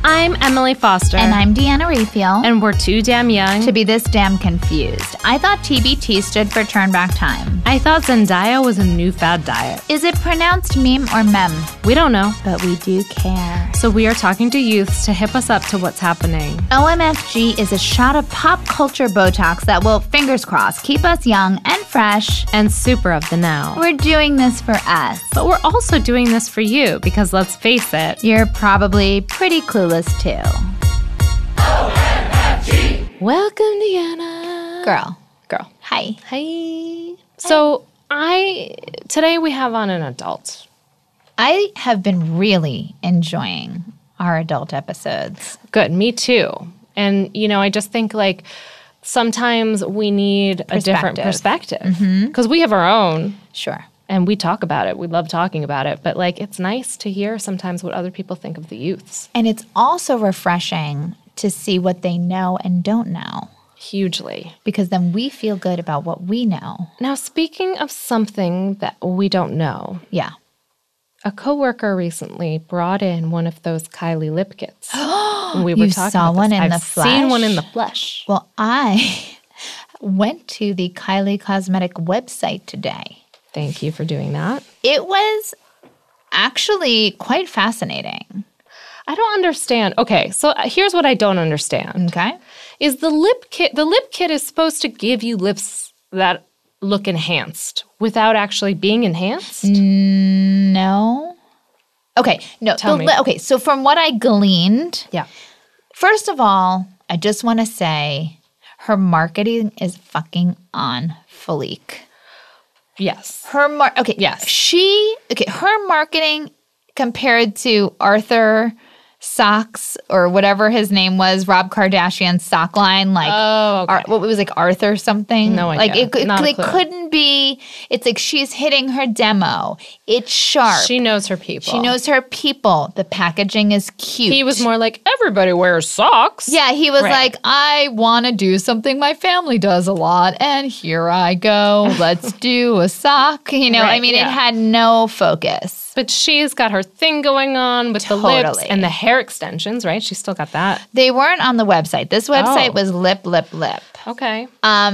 I'm Emily Foster. And I'm Deanna Raphael. And we're too damn young to be this damn confused. I thought TBT stood for Turn Back Time. I thought Zendaya was a new fad diet. Is it pronounced meme or mem? We don't know. But we do care. So we are talking to youths to hip us up to what's happening. OMFG is a shot of pop culture Botox that will, fingers crossed, keep us young and fresh. And super of the now. We're doing this for us. But we're also doing this for you because let's face it, you're probably pretty clueless too. OMFG! Welcome, Deanna. Girl. Hi. Hi. So today we have on an adult. I have been really enjoying our adult episodes. Good, me too. And, I just think like sometimes we need a different perspective because we have our own. Sure. And we talk about it. We love talking about it. But, it's nice to hear sometimes what other people think of the youths. And it's also refreshing to see what they know and don't know. Hugely. Because then we feel good about what we know. Now, speaking of something that we don't know. Yeah. A coworker recently brought in one of those Kylie lip kits. We were you talking saw about one this. in the I've flesh? seen one in the flesh. Well, I went to the Kylie Cosmetic website today. Thank you for doing that. It was actually quite fascinating. I don't understand. Okay, so here's what I don't understand. Okay. Is the lip kit is supposed to give you lips that look enhanced without actually being enhanced? No. Okay, no. Tell me. Okay, so from what I gleaned, first of all, I just want to say her marketing is fucking on fleek. Yes. Her marketing compared to Arthur Socks or whatever his name was, Rob Kardashian's sock line, what was Arthur something? No idea. It couldn't be. It's like she's hitting her demo. It's sharp. She knows her people. The packaging is cute. He was more like, everybody wears socks. Yeah, he was like, I want to do something my family does a lot, and here I go. Let's do a sock. It had no focus. But she's got her thing going on with the lips and the hair extensions, right? She's still got that. They weren't on the website. This website was lip. Okay.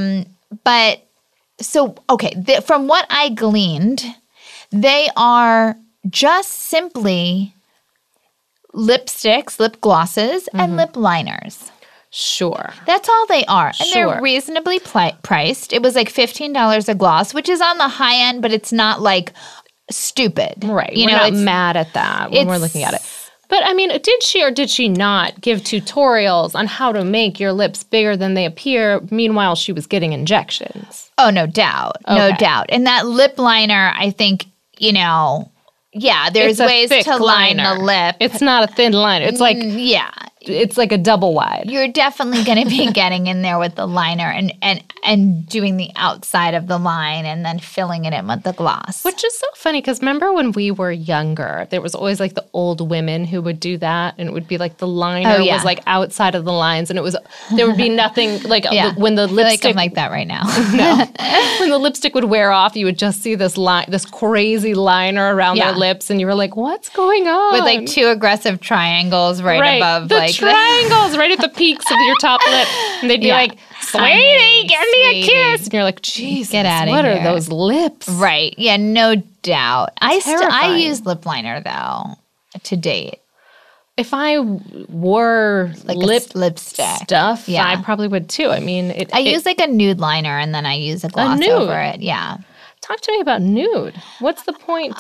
From what I gleaned, they are just simply lipsticks, lip glosses, and lip liners. Sure. That's all they are. And Sure. they're reasonably priced. It was like $15 a gloss, which is on the high end, but it's not like stupid. Right. We're not mad at that when we're looking at it. But, did she or did she not give tutorials on how to make your lips bigger than they appear? Meanwhile, she was getting injections. Oh, no doubt. Okay. No doubt. And that lip liner, I think, there's ways to line the lip. It's not a thin liner. It's like it's like a double wide. You're definitely going to be getting in there with the liner and doing the outside of the line and then filling it in with the gloss. Which is so funny because remember when we were younger, there was always like the old women who would do that, and it would be like the liner was like outside of the lines, and there would be nothing like when the lipstick. I feel like I'm like that right now. No, when the lipstick would wear off, you would just see this crazy liner around their lips, and you were like, "What's going on?" With like two aggressive triangles right above the triangles right at the peaks of your top lip, and they'd be like, "Sweetie, give me a kiss," and you're like, "Jesus, get out of what here. are those lips?" Right? Yeah, no doubt. I Terrifying. use lip liner though to date. If I wore Like lipstick stuff, I probably would too. I use like a nude liner and then I use a gloss over it. Yeah. Talk to me about nude. What's the point?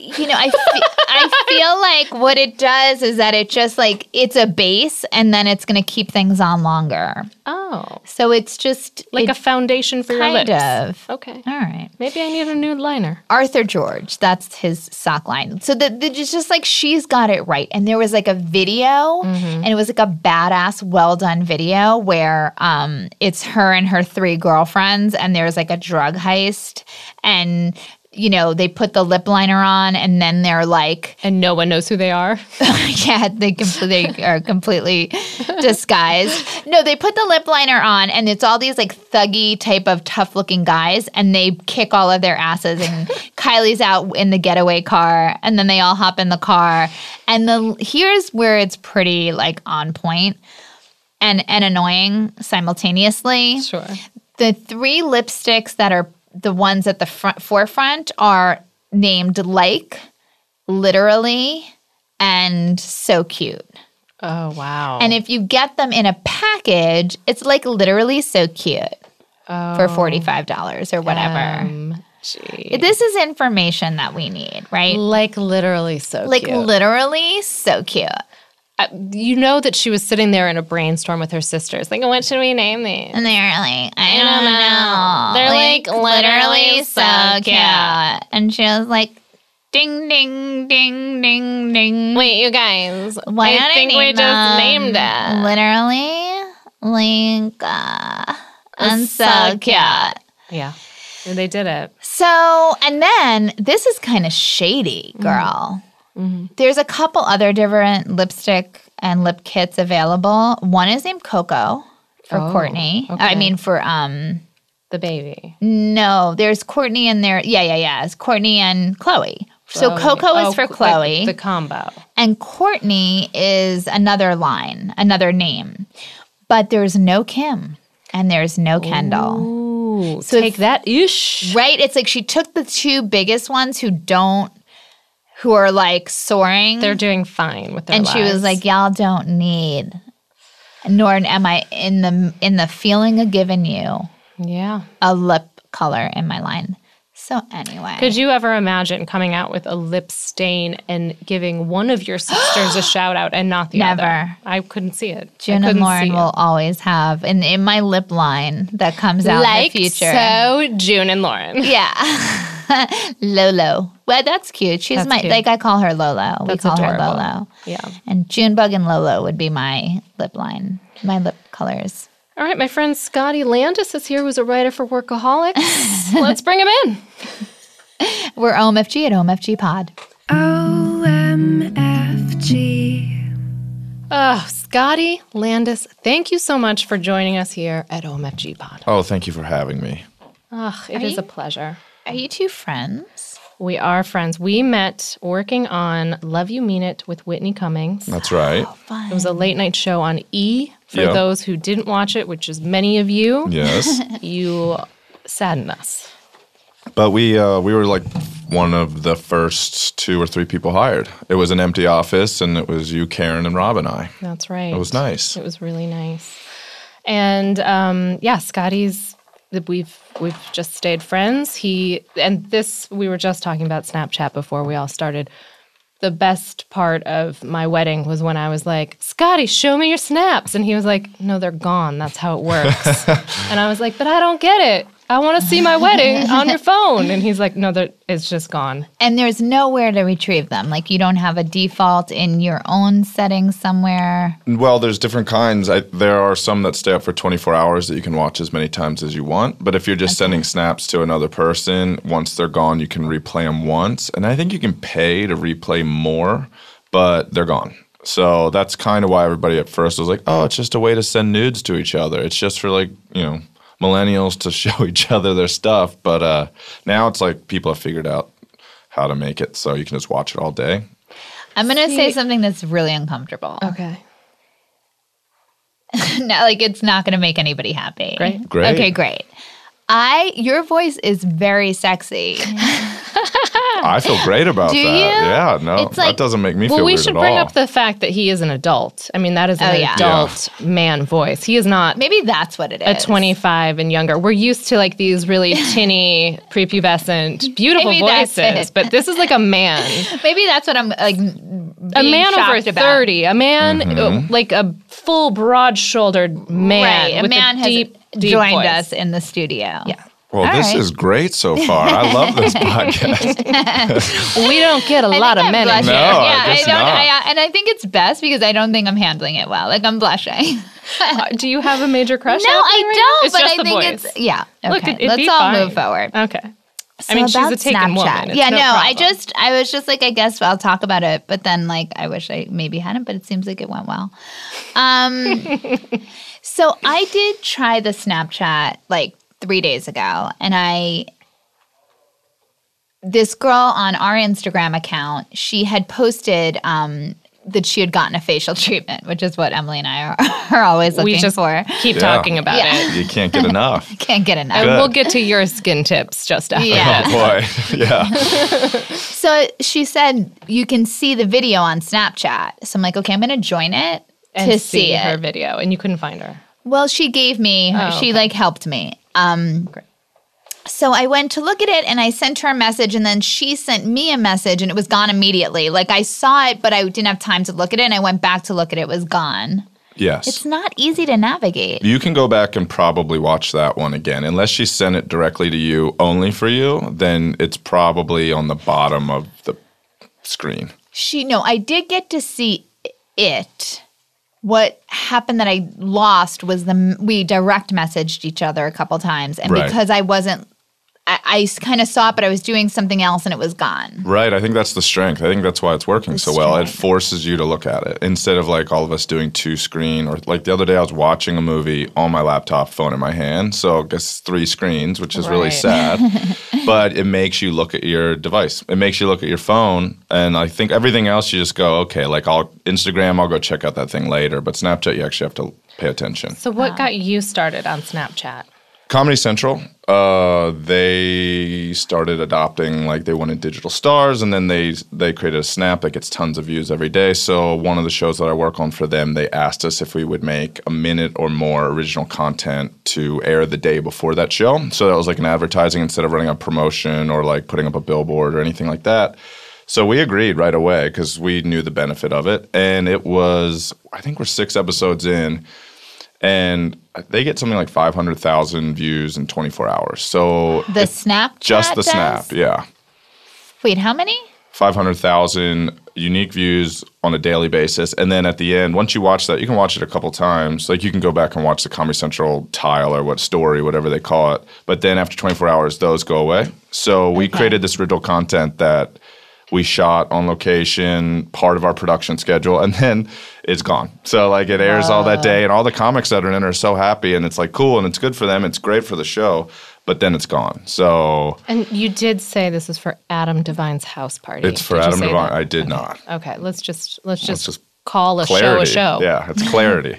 I feel like what it does is that it just like it's a base and then it's going to keep things on longer. Oh. So it's just like a foundation for your lips. Kind of. Okay. All right. Maybe I need a nude liner. Arthur George, that's his sock line. So it's just like she's got it right. And there was like a video and it was like a badass, well done video where it's her and her three girlfriends and there's like a drug heist and they put the lip liner on and then they're like... And no one knows who they are? Yeah, they are completely disguised. No, they put the lip liner on and it's all these like thuggy type of tough looking guys and they kick all of their asses and Kylie's out in the getaway car and then they all hop in the car. And here's where it's pretty like on point and annoying simultaneously. Sure. The 3 lipsticks that are the ones at the forefront are named Like, Literally, and So Cute. Oh, wow. And if you get them in a package, it's like literally So Cute for $45 or whatever. This is information that we need, right? Like literally so cute. Like literally so cute. You know that she was sitting there in a brainstorm with her sisters. Like, what should we name these? And they're like, I don't know. They're like literally so cute. And she was like, ding, ding, ding, ding, ding. Wait, you guys. I think we just named it. Literally, and so cute. Yeah. They did it. So, and then this is kind of shady, girl. Mm-hmm. There's a couple other different lipstick and lip kits available. One is named Coco for Courtney. Okay. I mean for the baby. No, there's Courtney in there. Yeah. It's Courtney and Chloe. So Coco is for Chloe. The combo. And Courtney is another line, another name. But there's no Kim and there's no Kendall. Ooh, so take that ish. Right? It's like she took the 2 biggest ones who are like soaring. They're doing fine with their lives. And she was like, y'all don't need, nor am I in the feeling of giving you a lip color in my line. So anyway. Could you ever imagine coming out with a lip stain and giving one of your sisters a shout out and not the other? Never. I couldn't see it. June and Lauren will always have, in my lip line that comes out in the future. So June and Lauren. Yeah. Lolo. Well, that's cute. She's cute. Like I call her Lolo. That's we call adorable. her Lolo. Yeah. And Junebug and Lolo would be my lip line, my lip colors. All right, my friend Scotty Landis is here, who's a writer for Workaholics. Let's bring him in. We're OMFG at OMFG Pod. OMFG. Oh, Scotty Landis, thank you so much for joining us here at OMFG Pod. Oh, thank you for having me. It is a pleasure. Are you 2 friends? We are friends. We met working on Love You Mean It with Whitney Cummings. That's right. Oh, fun. It was a late night show on E! For those who didn't watch it, which is many of you. Yes. You saddened us. But we were like one of the first 2 or 3 people hired. It was an empty office, and it was you, Karen, and Rob and I. That's right. It was nice. It was really nice. And Scotty's. We've just stayed friends. We were just talking about Snapchat before we all started. The best part of my wedding was when I was like, Scotty, show me your snaps. And he was like, no, they're gone. That's how it works. And I was like, but I don't get it. I want to see my wedding on your phone. And he's like, no, it's just gone. And there's nowhere to retrieve them. Like you don't have a default in your own settings somewhere. Well, there's different kinds. There are some that stay up for 24 hours that you can watch as many times as you want. But if you're just sending snaps to another person, once they're gone, you can replay them once. And I think you can pay to replay more, but they're gone. So that's kind of why everybody at first was like, oh, it's just a way to send nudes to each other. It's just for millennials to show each other their stuff. But now it's like people have figured out how to make it so you can just watch it all day. I'm going to say something that's really uncomfortable. Okay. No, it's not going to make anybody happy. Right? Great. Okay, great. Your voice is very sexy. I feel great about that. Yeah, no, that doesn't make me feel weird at all. Well, we should bring up the fact that he is an adult. I mean, that is an adult man voice. He is not. Maybe that's what it is. A 25 and younger. We're used to these really tinny, prepubescent, beautiful voices, but this is like a man. Maybe that's what I'm a man over 30, a man like a full, broad-shouldered man, right. with a man a deep joined voice. Us in the studio. Yeah. Well, this is great so far. I love this podcast. We don't get a lot of men in here. No, I guess not. And I think it's best because I don't think I'm handling it well. I'm blushing. Do you have a major crush? No, I don't. It's but just I think voice. Okay. Look, Let's all move forward. Okay. I mean, she's a about taken woman. It's Yeah, no no, I problem. was just like, I guess I'll talk about it, but then like, I wish I maybe hadn't, but it seems like it went well. So I did try the Snapchat like 3 days ago, and this girl on our Instagram account, she had posted that she had gotten a facial treatment, which is what Emily and I are always looking We just for. keep Yeah. talking about Yeah. it. You can't get enough. Can't get enough. And we'll get to your skin tips just after. Yeah. Oh boy, yeah. So she said you can see the video on Snapchat. So I'm like, okay, I'm going to join it And to see her it. video, and you couldn't find her. Well, she gave me, she like helped me. Great. So I went to look at it and I sent her a message, and then she sent me a message and it was gone immediately. Like I saw it, but I didn't have time to look at it, and I went back to look at it. It was gone. Yes. It's not easy to navigate. You can go back and probably watch that one again. Unless she sent it directly to you, only for you, then it's probably on the bottom of the screen. I did get to see it. What happened that I lost was we direct messaged each other a couple times, and Right. because I wasn't, I kind of saw it, but I was doing something else and it was gone. Right. I think that's the strength. I think that's why it's working so well. It forces you to look at it instead of like all of us doing two screen, or like the other day I was watching a movie on my laptop, phone in my hand. So I guess 3 screens, which is really Right. sad. But it makes you look at your device. It makes you look at your phone. And I think everything else you just go, okay, like Instagram, I'll go check out that thing later. But Snapchat, you actually have to pay attention. So what got you started on Snapchat? Comedy Central, they started adopting, like they wanted digital stars, and then they created a Snap that gets tons of views every day. So one of the shows that I work on for them, they asked us if we would make a minute or more original content to air the day before that show. So that was like an advertising instead of running a promotion or like putting up a billboard or anything like that. So we agreed right away because we knew the benefit of it. And it was, I think we're 6 episodes in, and they get something like 500,000 views in 24 hours. So The Snapchat just the does? Snap, yeah. Wait, how many? 500,000 unique views on a daily basis. And then at the end, once you watch that, you can watch it a couple times. Like you can go back and watch the Comedy Central tile or what story, whatever they call it. But then after 24 hours, those go away. So we created this original content that we shot on location, part of our production schedule, and then it's gone. So like it airs all that day, and all the comics that are in it are so happy, and it's like cool, and it's good for them. It's great for the show, but then it's gone. So And you did say this is for Adam Devine's house party. it's for Did you Adam say Devine. that? I did not. Okay, let's just just call a Clarity. show a show. Yeah, it's clarity.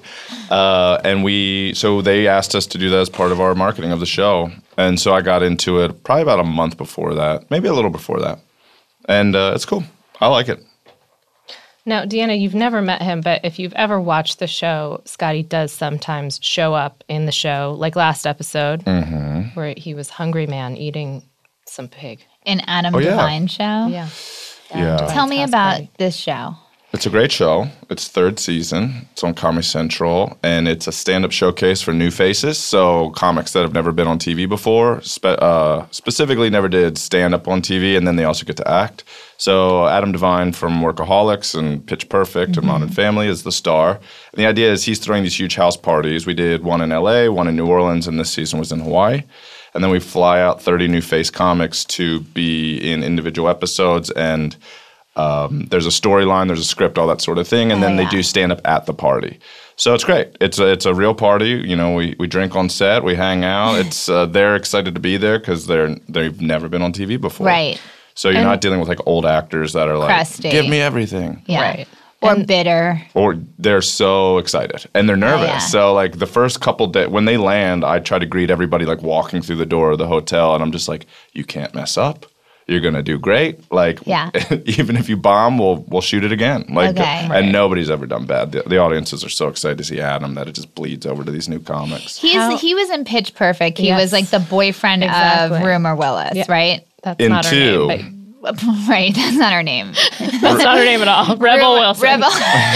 So they asked us to do that as part of our marketing of the show. And so I got into it probably about a month before that, maybe a little before that. And it's cool. I like it. Now, Deanna, you've never met him, but if you've ever watched the show, Scotty does sometimes show up in the show, like last episode, where he was hungry man eating some pig. An Adam Oh, yeah. Devine show? Yeah. Yeah. Tell me House about party. this show. It's a great show. It's 3rd season. It's on Comedy Central, and it's a stand-up showcase for new faces. So comics that have never been on TV before, specifically never did stand-up on TV, and then they also get to act. So Adam Devine from Workaholics and Pitch Perfect and Modern Family is the star. And the idea is he's throwing these huge house parties. We did one in LA, one in New Orleans, and this season was in Hawaii. And then we fly out 30 new face comics to be in individual episodes, and there's a storyline, there's a script, all that sort of thing, and then they do stand up at the party. So it's great. It's a real party. You know, we drink on set, we hang out. It's they're excited to be there because they've never been on TV before. Right. So you're not dealing with like old actors that are like, Crusty. give me everything. Yeah. Right. Or bitter. Or they're so excited and they're nervous. yeah. So like the first couple days when they land, I try to greet everybody like walking through the door of the hotel, and I'm just like, you can't mess up. You're gonna do great. Like, Yeah. even if you bomb, we'll shoot it again. Like, Okay. and nobody's ever done bad. The audiences are so excited to see Adam that it just bleeds over to these new comics. He was in Pitch Perfect. He Yes. was like the boyfriend Exactly. of Rumor Willis, Yeah. right? That's In not her two. name, Right. That's not her name. but that's not her name at all. Rebel Wilson. Rebel.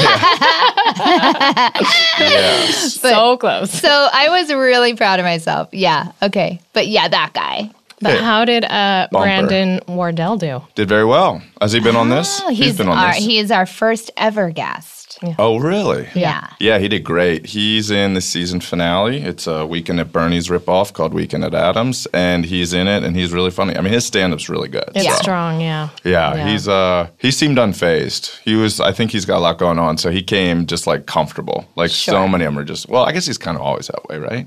Yes. So close. So I was really proud of myself. Yeah. Okay. But yeah, that guy. But Okay. how did Brandon Wardell do? Did very well. Has he been on this? Oh, He's been on this. He is our first ever guest. Oh, really? Yeah. Yeah, he did great. He's in the season finale. It's a Weekend at Bernie's ripoff called Weekend at Adams, and he's in it, and he's really funny. I mean, his stand-up's really good. It's strong, yeah. Yeah, he seemed unfazed. I think he's got a lot going on, so he came just like comfortable. Like so many of them are just, well, I guess he's kind of always that way, right?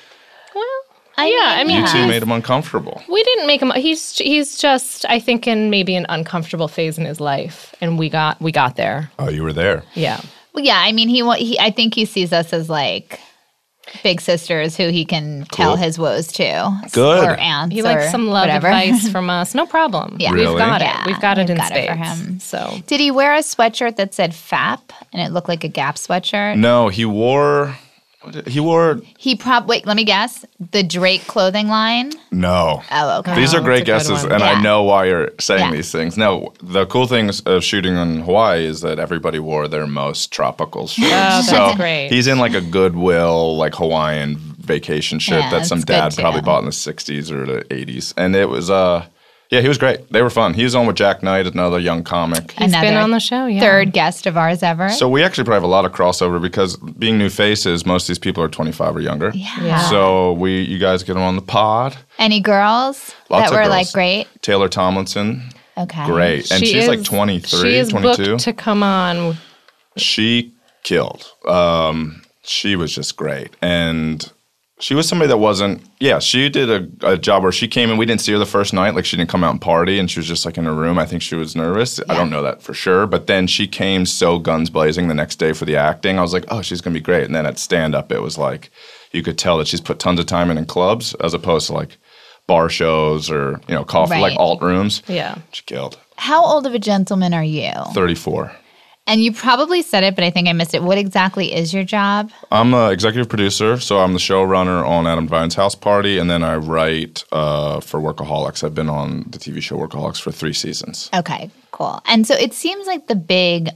I mean, You two made him uncomfortable. We didn't make him. He's just, I think, in maybe an uncomfortable phase in his life, and we got there. Oh, you were there. Yeah. Well, yeah, I mean, I think he sees us as like big sisters who he can tell his woes to. Good. Or aunts. He likes some love advice from us. No problem. Yeah. Really? We've got it. Yeah, We've got it we've in got it spades. for him. So Did he wear a sweatshirt that said FAP and it looked like a Gap sweatshirt? No, he wore. Wait, let me guess. The Drake clothing line? No. Oh, okay. These are that's great a good guesses, one. and I Yeah. know why you're saying Yeah. these things. No, the cool things of shooting in Hawaii is that everybody wore their most tropical shirts. that's so great. He's in like a Goodwill, like Hawaiian vacation shirt Yeah, that some that's good dad too. probably bought in the 60s or the 80s. And it was, yeah, he was great. They were fun. He was on with Jack Knight, another young comic. he's been Another on the show. Yeah. Third guest of ours ever. So we actually probably have a lot of crossover because being new faces, most of these people are 25 or younger. Yeah. So you guys get them on the pod. Any girls Lots that of were girls. like great? Taylor Tomlinson, Okay. great. And she's like 23, She is 22. booked to come on. She killed. She was just great. And she was somebody that wasn't, she did a job where she came and we didn't see her the first night. Like she didn't come out and party and she was just like in her room. I think she was nervous. I don't know that for sure. But then she came so guns blazing the next day for the acting. I was like, oh, she's going to be great. And then at stand-up, it was like, you could tell that she's put tons of time in clubs as opposed to like bar shows or, coffee, Right. like alt rooms. Yeah. She killed. How old of a gentleman are you? 34. And you probably said it, but I think I missed it. What exactly is your job? I'm an executive producer, so I'm the showrunner on Adam Devine's House Party, and then I write for Workaholics. I've been on the TV show Workaholics for 3 seasons. Okay, cool. And so it seems like the big,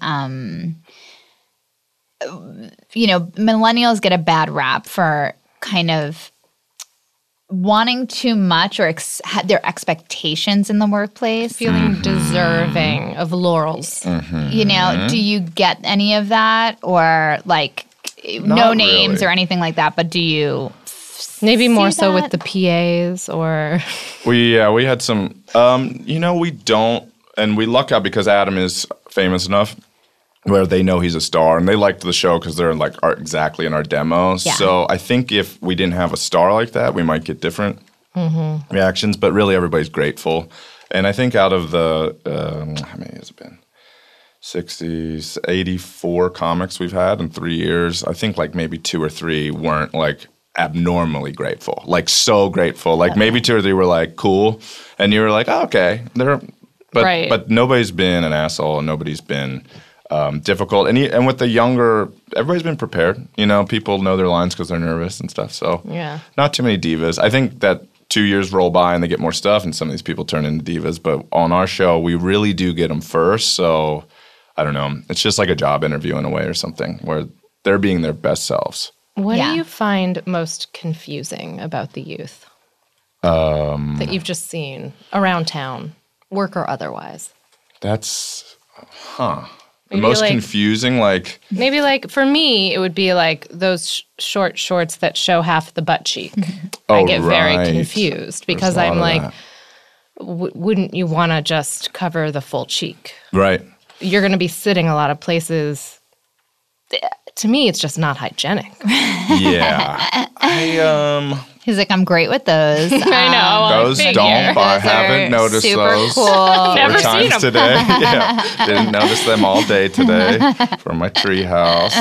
millennials get a bad rap for kind of wanting too much or their expectations in the workplace. Feeling deserving of laurels. Do you get any of that or like no Not names really. or anything like that, but do you Maybe more see so that? with the PAs or We had some. We don't, and we luck out because Adam is famous enough where they know he's a star, and they liked the show because they're like exactly in our demo. Yeah. So I think if we didn't have a star like that, we might get different reactions. But really, everybody's grateful, and I think out of the how many has it been? 60s, 84 comics we've had in 3 years. I think like maybe 2 or 3 weren't like abnormally grateful, like so grateful. Like maybe 2 or 3 were like cool, and you were like, oh, okay, Right. but nobody's been an asshole, and nobody's been difficult. And with the younger, everybody's been prepared. People know their lines because they're nervous and stuff. So Yeah. not too many divas. I think that 2 years roll by and they get more stuff, and some of these people turn into divas. But on our show, we really do get them first. So I don't know. It's just like a job interview in a way or something where they're being their best selves. What Yeah. do you find most confusing about the youth that you've just seen around town, work or otherwise? That's, the Maybe most like- confusing, like, Maybe like for me, it would be like those short shorts that show half the butt cheek. I get very right. confused because There's a lot I'm of like, that. wouldn't you want to just cover the full cheek? Right. You're going to be sitting a lot of places. To me, it's just not hygienic. Yeah. He's like, I'm great with those. I know. Those figure. don't, I Those are haven't noticed super those. cool. Never 4 seen times 'em. today. Yeah, didn't notice them all day today from my tree house.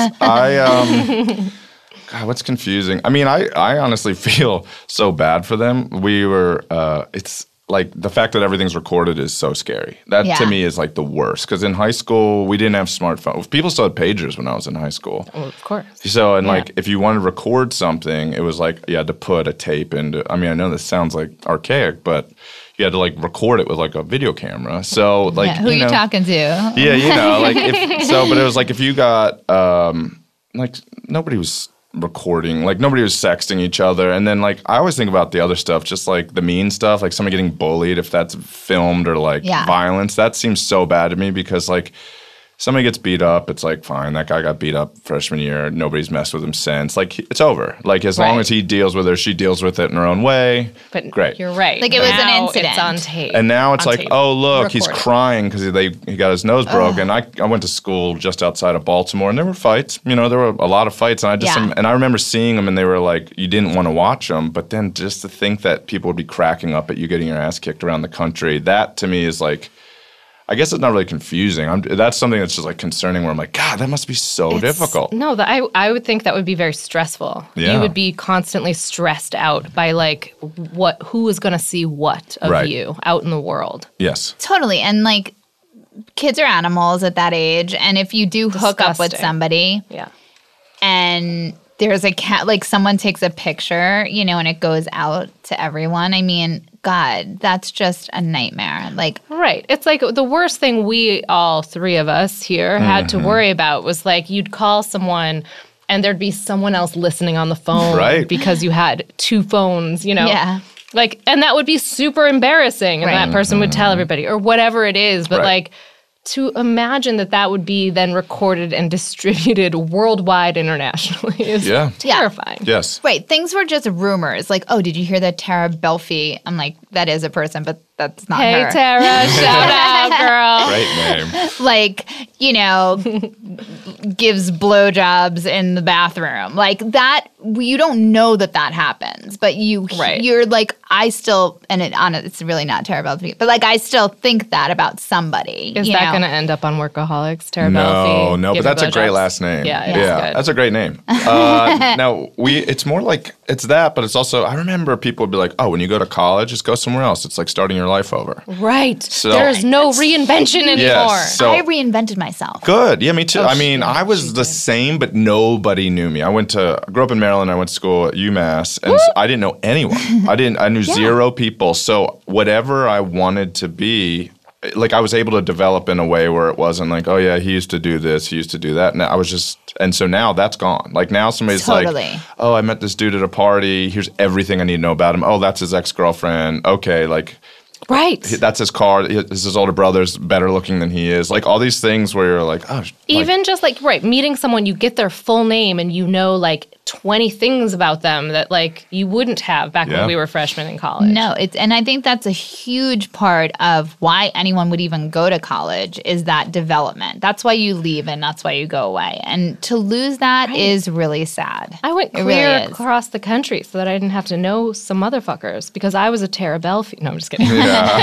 God, what's confusing? I mean, I honestly feel so bad for them. We were, it's like the fact that everything's recorded is so scary. That Yeah. to me is like the worst. Because in high school, we didn't have smartphones. People still had pagers when I was in high school. Well, of course. So, and Yeah. like, if you wanted to record something, it was like you had to put a tape into. I mean, I know this sounds like archaic, but you had to like record it with like a video camera. So, like, Yeah, who are you talking to? Yeah, like but it was like if you got like nobody was recording, like nobody was sexting each other, and then like I always think about the other stuff, just like the mean stuff, like somebody getting bullied, if that's filmed or like Yeah. violence, that seems so bad to me because like. somebody gets beat up, it's like, fine, that guy got beat up freshman year. Nobody's messed with him since. Like, it's over. Like, as long Right. as he deals with it, she deals with it in her own way. But great. you're right. Like, it was an Now incident. It's on tape. And now it's On like, tape. oh, look, he's Recorded. crying because he got his nose broken. I went to school just outside of Baltimore, and there were fights. You know, there were a lot of fights. And and I remember seeing them, and they were like, you didn't want to watch them. But then just to think that people would be cracking up at you getting your ass kicked around the country, that to me is like, I guess it's not really confusing. That's something that's just like concerning where I'm like, God, that must be so difficult. No, I would think that would be very stressful. Yeah. You would be constantly stressed out by like who is going to see what of Right. you out in the world. Yes. Totally. And like kids are animals at that age. And if you do hook up with Disgusting. somebody Yeah. and there's a cat, like someone takes a picture, you know, and it goes out to everyone. I mean, God, that's just a nightmare. Like, Right. It's like the worst thing we all three of us here had to worry about was like you'd call someone and there'd be someone else listening on the phone Right. because you had two phones, you know. Yeah. Like, and that would be super embarrassing, and Right. that person would tell everybody or whatever it is. But Right. like, to imagine that would be then recorded and distributed worldwide internationally is Yeah. terrifying. Yes. right, things were just rumors. Like, oh, did you hear that Tara Belfi? I'm like, that is a person, but that's not Hey, her. Tara, shout out, girl. Great name. Like, you know, gives blowjobs in the bathroom. Like that, you don't know that happens, but Right. you're like, I still, and it's really not Tara Belfi, but like, I still think that about somebody. Is you that know? going to end up on Workaholics? Tara No, Belfi, no, but giving that's a great blowjobs? last name. Yeah, it is good. That's a great name. Now it's more like it's that, but it's also I remember people would be like, oh, when you go to college, just go somewhere else. It's like starting your life over. Right. So- There's no reinvention anymore. Yes. So I reinvented myself. good. Yeah, me too. Oh, I mean, I was the same, but nobody knew me. I grew up in Maryland. I went to school at UMass, and I didn't know anyone. I knew zero people. So whatever I wanted to be, like I was able to develop in a way where it wasn't like, oh yeah, he used to do this, he used to do that. And I was just, and so now that's gone. Like now somebody's Totally. like, oh, I met this dude at a party. Here's everything I need to know about him. Oh, that's his ex-girlfriend. Okay, like Right. that's his car. His older brother's better looking than he is. Like all these things where you're like, oh, Even just like, right, meeting someone, you get their full name and you know like 20 things about them that like you wouldn't have back Yeah. when we were freshmen in college. No, and I think that's a huge part of why anyone would even go to college is that development. That's why you leave and that's why you go away. And to lose that is really sad. I went It clear really is. across the country so that I didn't have to know some motherfuckers because I was a Tara Belfi. No, I'm just kidding.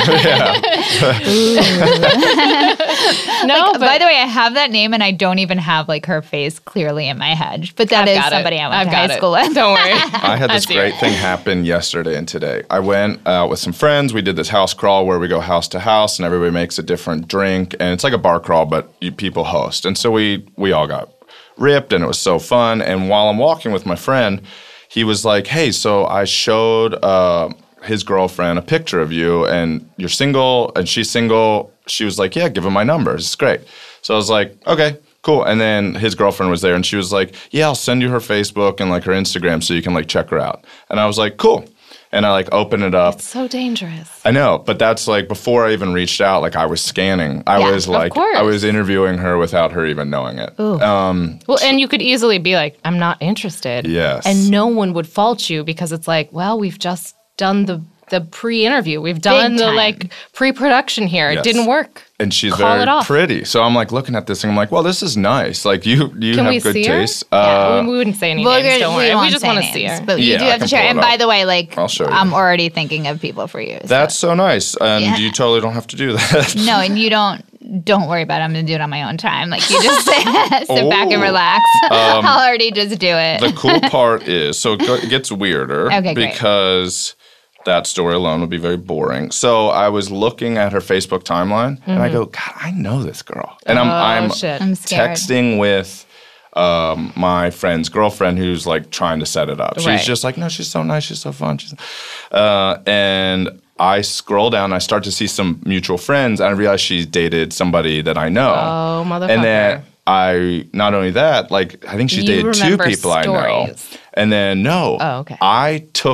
No, but By the way, I have that name and I don't even have like her face clearly in my head. But that I've is got it. somebody I went I've to got high it. school with. Don't worry. I had this see great it. thing happen yesterday and today. I went out with some friends. We did this house crawl where we go house to house and everybody makes a different drink. And it's like a bar crawl, but people host. And so we all got ripped and it was so fun. And while I'm walking with my friend, he was like, hey, so I showed his girlfriend a picture of you and you're single and she's single. She was like, yeah, give him my number. It's great. So I was like, okay. Cool. And then his girlfriend was there and she was like, yeah, I'll send you her Facebook and like her Instagram so you can like check her out. And I was like, cool. And I like open it up. So dangerous. I know, but that's like before I even reached out, like I was scanning. I Yeah, was like, course. I was interviewing her without her even knowing it. Well, and you could easily be like, I'm not interested. Yes. And no one would fault you because it's like, well, we've just done the pre-interview. We've done the time. like pre-production here. Yes. It didn't work. And she's Call very it off. pretty. So I'm like looking at this and I'm like, well, this is nice. Like you Can we have good see her? taste. Yeah, we wouldn't say any names. Don't worry. We won't just say want to see names, her. But Yeah, you do I have to can share. pull And it by up. the way, like I'll show you. I'm already thinking of people for you. So. That's so nice. And Yeah. you totally don't have to do that. No, and you don't worry about it. I'm going to do it on my own time. Like you just sit back and Oh. relax. I'll already just do it. The cool part is, so it gets weirder Okay, great. because that story alone would be very boring. So I was looking at her Facebook timeline and I go, God, I know this girl. And I'm shit. I'm scared. texting with my friend's girlfriend who's like trying to set it up. She's Right. just like, no, she's so nice. She's so fun. And I scroll down and I start to see some mutual friends and I realize she's dated somebody that I know. Oh, motherfucker. And then not only that, like I think she's You dated two remember people I know. stories. And then Oh, okay. I took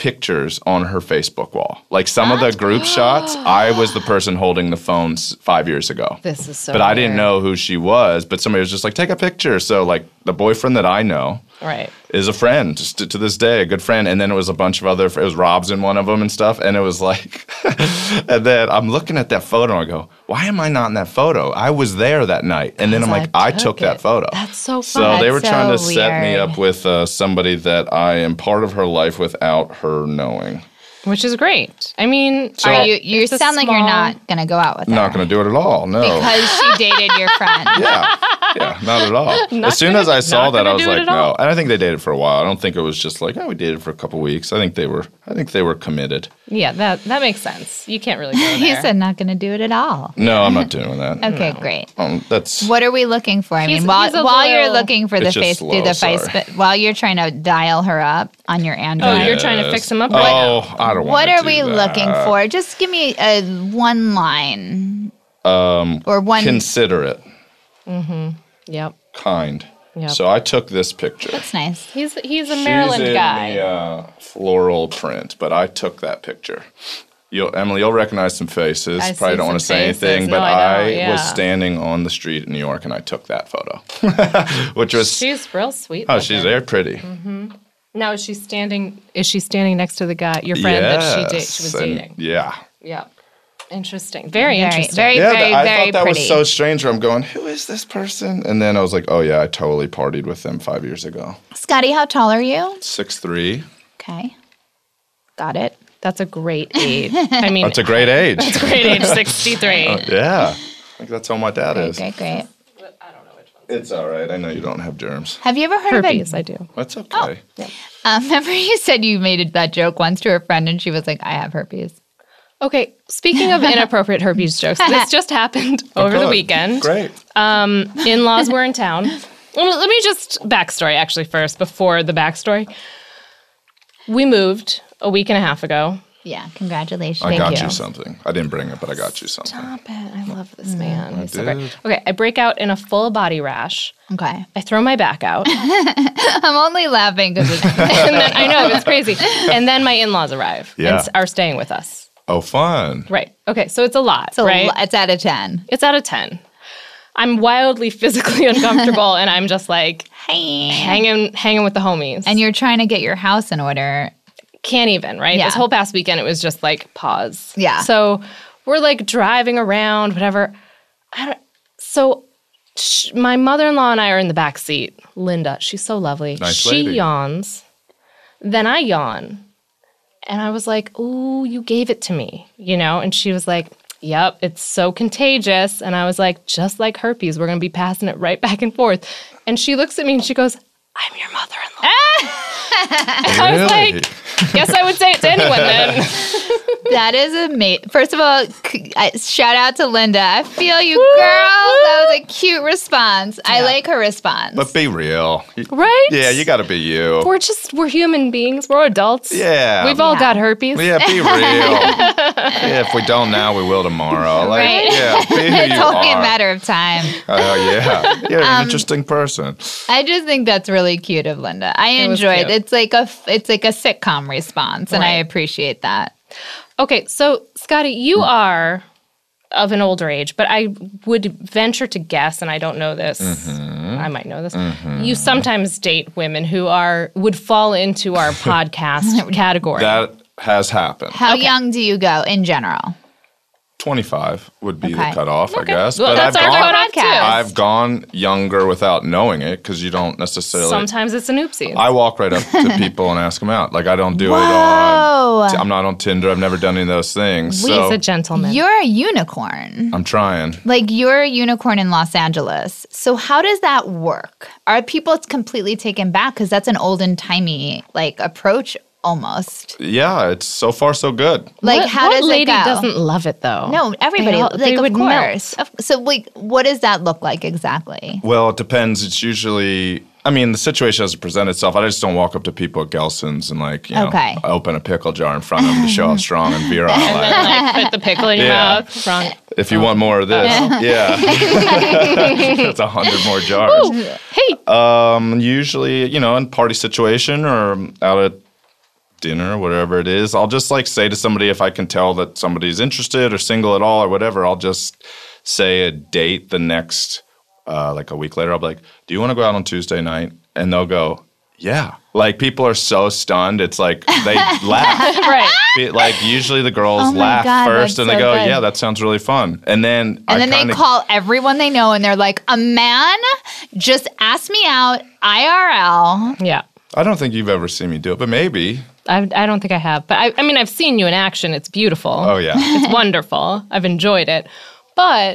pictures on her Facebook wall. Like some of the group shots, I was the person holding the phones 5 years ago. This is so But I didn't weird. know who she was, but somebody was just like, take a picture. So like the boyfriend that I know Right. is a friend, just to this day, a good friend. And then it was a bunch of other, it was Rob's in one of them and stuff. And it was like, and then I'm looking at that photo and I go, why am I not in that photo? I was there that night. And then I'm like, I took that photo. That's so So fun. they were That's trying to so set me weird. up with somebody that I am part of her life without her knowing. Which is great. I mean, So- Are you it's a sound like you're small- not going to go out with her. Not going to do it at all, no. Because she dated your friend. Yeah, not at all. As soon as I saw not that, I gonna was do it like, at no. all. And I think they dated for a while. I don't think it was just like, oh, we dated for a couple weeks. I think they were committed. Yeah, that makes sense. You can't really go there. He said not going to do it at all. No, I'm not doing that. Okay, great. That's What are we looking for? I He's- mean, while he's a you're little- looking for the It's just face, slow, do the face, sorry. but while you're trying to dial her up on your Android. Oh, you're trying to fix him up Oh, right now. I don't want What to are do we that. looking for? Just give me a one line. Or one. Considerate, Yep. kind. Yep. So I took this picture. That's nice. He's a Maryland She's in guy. the floral print, but I took that picture. Emily, you'll recognize some faces. I Probably see don't want to some say faces. anything, No, but I I don't, yeah. was standing on the street in New York and I took that photo, which was She's real sweet. oh, looking. she's very pretty. Now is she standing next to the guy, your friend that she was and- dating? Yeah. Yeah. Interesting. Very Very, interesting. very, Yeah, very, I very thought that pretty. was so strange. Where I'm going, who is this person? And then I was like, oh yeah, I totally partied with them 5 years ago. Scotty, how tall are you? 6'3". Okay. Got it. That's a great age. I mean, That's a great age. great age, 63. Yeah, I think that's how my dad Great, is. great, great. It's all right. I know you don't have germs. Have you ever heard Herpes, of I do. That's okay. remember you said you made that joke once to a friend and she was like, I have herpes. Okay, speaking of inappropriate herpes jokes, this just happened over the Good. weekend. Great. In-laws were in town. Let me just backstory actually first before the backstory. We moved a week and a half ago. Yeah, congratulations. I got you. you something. I didn't bring it, but I got you something. Stop it. I love this man. He's so did. great. Okay, I break out in a full body rash. Okay. I throw my back out. I'm only laughing because it's And then, I know, it's crazy. And then my in-laws arrive Yeah. and are staying with us. Oh, fun. Right. Okay, so it's a lot, so right? it's out of 10. It's out of 10. I'm wildly physically uncomfortable, and I'm just like Hey. hanging with the homies. And you're trying to get your house in order. Can't even, right? Yeah. This whole past weekend, it was just like pause. Yeah. So we're like driving around, whatever. My mother-in-law and I are in the back seat. Linda, she's so lovely. Nice she lady. yawns. Then I yawn. And I was like, ooh, you gave it to me, And she was like, yep, it's so contagious. And I was like, just like herpes, we're going to be passing it right back and forth. And she looks at me and she goes, I'm your mother-in-law. I was like, guess I would say it to anyone then. That is amazing. First of all, shout out to Linda. I feel you, girl. That was a cute response. I like her response. But be real. Right? Yeah, you got to be you. We're human beings. We're adults. Yeah. We've all Yeah. got herpes. Yeah, be real. Yeah, if we don't now, we will tomorrow. Like, Right? yeah, be who It's you only a are. matter of time. Oh, yeah. You're an interesting person. I just think that's really cute of Linda. I was enjoy it. cute. It's like a sitcom response, and I Right. appreciate that. Okay, so Scotty, you are of an older age, but I would venture to guess, and I don't know this. I might know this. You sometimes date women who would fall into our podcast category. That has happened. How young do you go in general? 25 would be Okay. the cutoff, I guess. Well, but that's I've our gone, cutoff too. I've gone younger without knowing it because you don't necessarily. Sometimes it's an oopsie. I walk right up to people and ask them out. Like I don't do it Whoa. on. I'm not on Tinder. I've never done any of those things. He's So a gentleman. You're a unicorn. I'm trying. Like you're a unicorn in Los Angeles. So how does that work? Are people completely taken back? Because that's an olden timey like approach almost. Yeah, it's so far so good. Like what, how what does lady it go? doesn't love it though? No, everybody. They Like would of melt. course. So like, what does that look like exactly? Well, it depends. It's usually. I mean, the situation doesn't present itself. I just don't walk up to people at Gelson's and Okay. open a pickle jar in front of them to show how strong and virile And I then am. like put the pickle in your Yeah. mouth. Wrong. If you want more of this, yeah, that's 100 more jars. Hey, Usually, in party situation or out at dinner, whatever it is, I'll just like say to somebody, if I can tell that somebody's interested or single at all or whatever, I'll just say a date the next, like a week later. I'll be like, do you want to go out on Tuesday night? And they'll go, yeah. Like people are so stunned. It's like they laugh. Right. Like usually the girls Oh my laugh God, first that's and they so go, good. yeah, that sounds really fun. And then they call everyone they know and they're like, a man just asked me out IRL. Yeah. I don't think you've ever seen me do it, but maybe. I don't think I have. But I mean, I've seen you in action. It's beautiful. Oh, yeah. It's wonderful. I've enjoyed it. But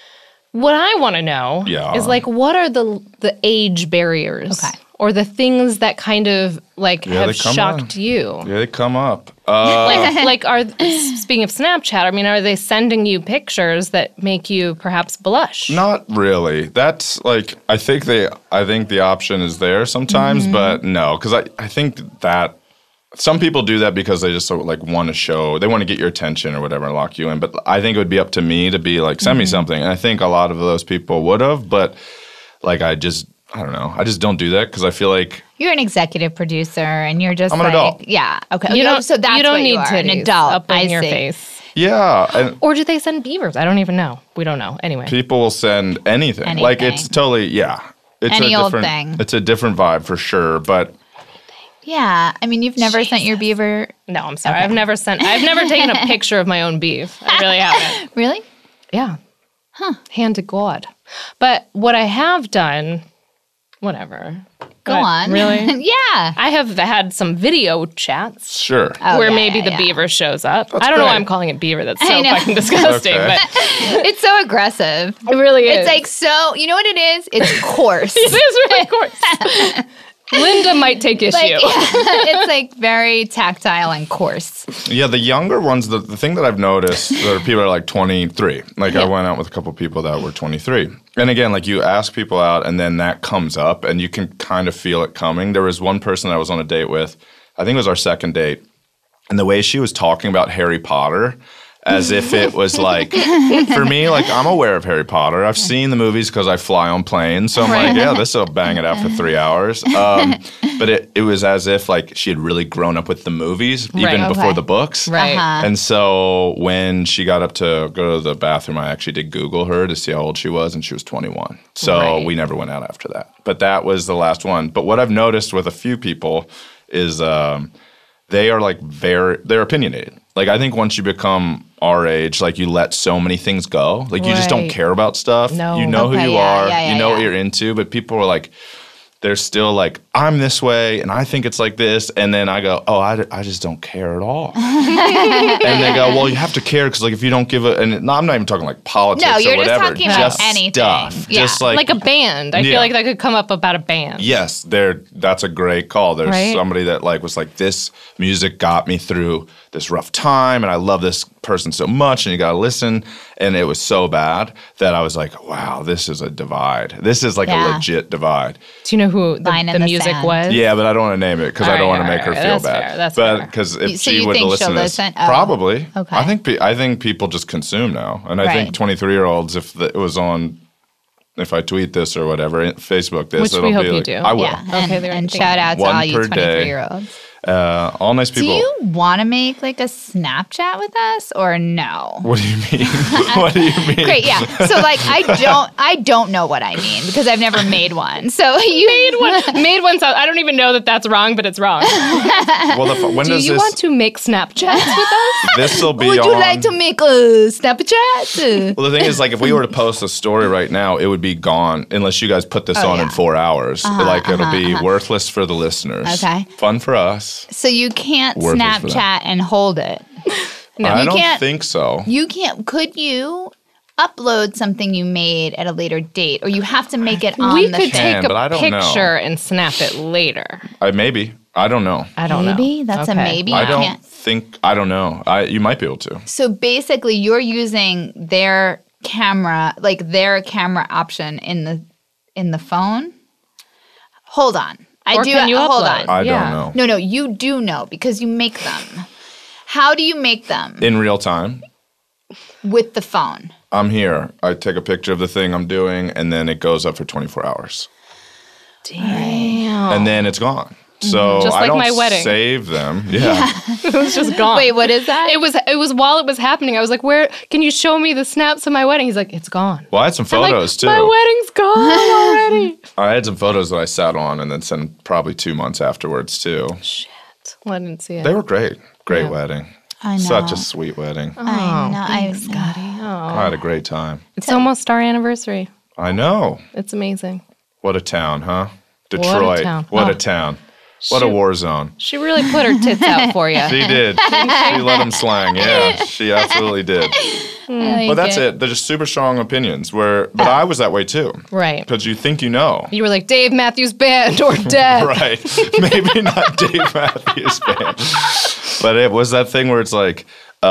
what I want to know is like, what are the age barriers? Okay. Or the things that kind of like Yeah, have they come shocked up. you? Yeah, they come up. Like are speaking of Snapchat, I mean, are they sending you pictures that make you perhaps blush? Not really. That's like I think the option is there sometimes, but no, because I think that some people do that because they just sort of like want to show, they want to get your attention or whatever and lock you in. But I think it would be up to me to be like, send me something. And I think a lot of those people would have, but like I don't know. I just don't do that because I feel like You're an executive producer and you're just I'm an like, adult. yeah, okay. You don't. So that's you don't what need you are, an titties adult. up in I your see. face. yeah, and Or do they send beavers? I don't even know. We don't know. Anyway. people will send anything. Like it's totally it's Any a old different thing. It's a different vibe for sure, but Yeah, I mean, you've never sent your beaver, No, I'm sorry. I've never taken a picture of my own beef. I really haven't. really? Yeah. Hand to God. But what I have done, whatever. Go But on. Really? Yeah. I have had some video chats sure. Oh, where yeah, maybe yeah, the yeah. beaver shows up. I don't know why great. I'm calling it beaver. That's I so know. fucking disgusting. Okay. But It's so aggressive. it really is. It's like so. You know what it is? It's coarse. it is really coarse. Linda might take issue. Like, it's like very tactile and coarse. Yeah, the younger ones, the thing that I've noticed, there are people that are like 23. Like I went out with a couple people that were 23. And again, like you ask people out and then that comes up and you can kind of feel it coming. There was one person that I was on a date with, I think it was our second date, and the way she was talking about Harry Potter as if it was like, for me, like I'm aware of Harry Potter. I've seen the movies because I fly on planes. So I'm like, yeah, this will bang it out for 3 hours. But it was as if like she had really grown up with the movies even Right. before Okay. the books. Right. Uh-huh. And so when she got up to go to the bathroom, I actually did Google her to see how old she was, and she was 21. So Right. we never went out after that. But that was the last one. But what I've noticed with a few people is they are like they're opinionated. Like I think once you become our age, like you let so many things go. Like you just don't Right. care about stuff. No. You know who Okay, you yeah, are. yeah, you know what yeah. you're into. But people are like, they're still like, I'm this way and I think it's like this. And then I go, oh, I just don't care at all. And they go, well, you have to care because like if you don't give a, and I'm not even talking like politics No, you're or just whatever. talking about anything. Stuff. Yeah. Just like, Like a band. I Yeah. feel like that could come up about a band. yes, that's a great call. There's Right? somebody that like was like, this music got me through this rough time and I love this person so much and you got to listen. And it was so bad that I was like, wow, this is a divide. This is like Yeah. a legit divide. Do you know who Line the in the music sand. was? Yeah, but I don't want to name it because I don't All want right, to make her all right. feel That's bad. fair, that's but fair. because if So she you would think listen she'll to this, listen? Oh. probably. Okay. I think people just consume now, and I Right. think 23-year-olds, it was on, if I tweet this or whatever, Facebook this, Which we it'll hope be you like, do. I will. Yeah. Okay, And, there and you shout out to One all you per day. 23-year-olds. All nice Do people. you want to make like a Snapchat with us or no? What do you mean? What do you mean? Great, yeah. So like I don't know what I mean because I've never made one. So you Made one sound. I don't even know that that's wrong, but it's wrong. Well, when Do does you this? want to make Snapchats with us? This will be would on. you like to make a Snapchat? Well, the thing is, like, if we were to post a story right now, it would be gone unless you guys put this on in yeah. 4 hours. Like, it'll be worthless for the listeners. Okay. Fun for us. So you can't Worthless for Snapchat and hold it. I you don't can't- think so. You can't. Could you upload something you made at a later date, or you have to make it on We the could thing? take but I a don't know. picture and snap it later. Maybe. I don't know. I don't know. Maybe that's a Okay. maybe. I You don't can't. think. I don't know. You might be able to. So basically, you're using their camera, like their camera option in the phone. Hold on, Or can you hold upload? on. I Yeah. don't know. No, you do know because you make them. How do you make them In real time, with the phone? I'm here. I take a picture of the thing I'm doing, and then it goes up for 24 hours. Damn. And then it's gone. So Just I like don't my wedding. save them. Yeah. It was just gone. Wait, what is that? It was while it was happening. I was like, "Where can you show me the snaps of my wedding?" He's like, "It's gone." Well, I had some I'm like, photos too. My wedding's gone already. I had some photos that I sat on and then sent probably 2 months afterwards too. Shit. Well, I didn't see it. They were great. Great Yeah. wedding. I know. Such a sweet wedding. I know. Thanks, Scotty. Oh. I had a great time. It's almost our anniversary. I know. It's amazing. What a town, huh? What a Detroit. town. What Oh. a town. What a Shoot. war zone. She really put her tits out for you. She did. She let them slang. Yeah, she absolutely did. But that's it. They're just super strong opinions. But I was that way too. Right. Because you think you know. You were like, Dave Matthews Band or dead. Right. Maybe not Dave Matthews Band. But it was that thing where it's like,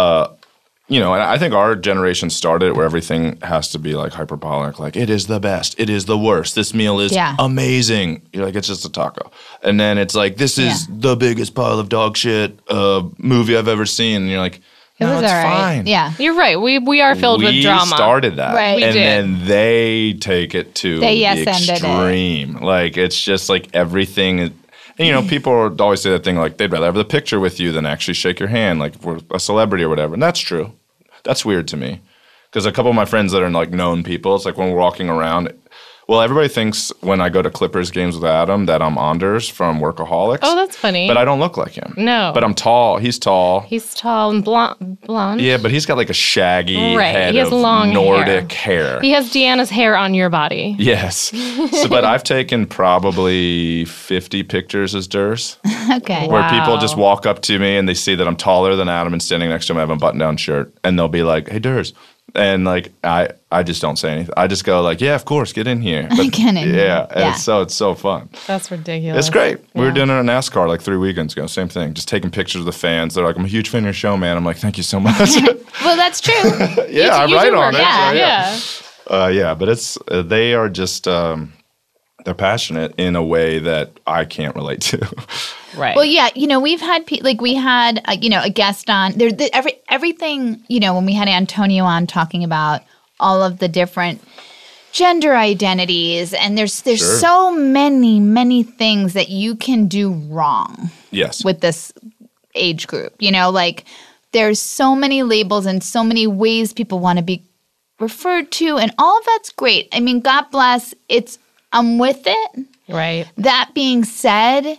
and I think our generation started where everything has to be like hyperbolic, like it is the best, it is the worst, this meal is amazing. You're like, it's just a taco. And then it's like, this is the biggest pile of dog shit movie I've ever seen. And you're like, no, was it's all right. fine. Yeah. You're right. We are filled with drama. We started that. Right. We and did. then they take it to They the yes-ended it. extreme. Like, it's just like everything. And, people always say that thing like, they'd rather have the picture with you than actually shake your hand, like if we're a celebrity or whatever. And that's true. That's weird to me. Because a couple of my friends that are like known people, it's like when we're walking around, well, everybody thinks when I go to Clippers games with Adam that I'm Anders from Workaholics. Oh, that's funny. But I don't look like him. No. But I'm tall. He's tall. He's tall and blonde. Yeah, but he's got like a shaggy Right. head He has of long Nordic hair. He has Deanna's hair on your body. Yes. But I've taken probably 50 pictures as Durs Okay. where people Wow. just walk up to me and they see that I'm taller than Adam and standing next to him, I have a button-down shirt. And they'll be like, hey, Durs. And like I just don't say anything. I just go like, yeah, of course, get in here. But, Get in here. yeah, and Yeah. it's so fun. That's ridiculous. It's great. We were Yeah. doing it at NASCAR like 3 weekends ago. Same thing. Just taking pictures of the fans. They're like, I'm a huge fan of your show, man. I'm like, thank you so much. Well, that's true. yeah, I You write do on work. it. Yeah. so, yeah, but it's they are just they're passionate in a way that I can't relate to. Right. Well, yeah, we've had we had a guest on there. Everything when we had Antonio on talking about all of the different gender identities, and there's Sure. so many things that you can do wrong Yes. with this age group. There's so many labels and so many ways people want to be referred to, and all of that's great. I mean, God bless. I'm with it. right. That being said,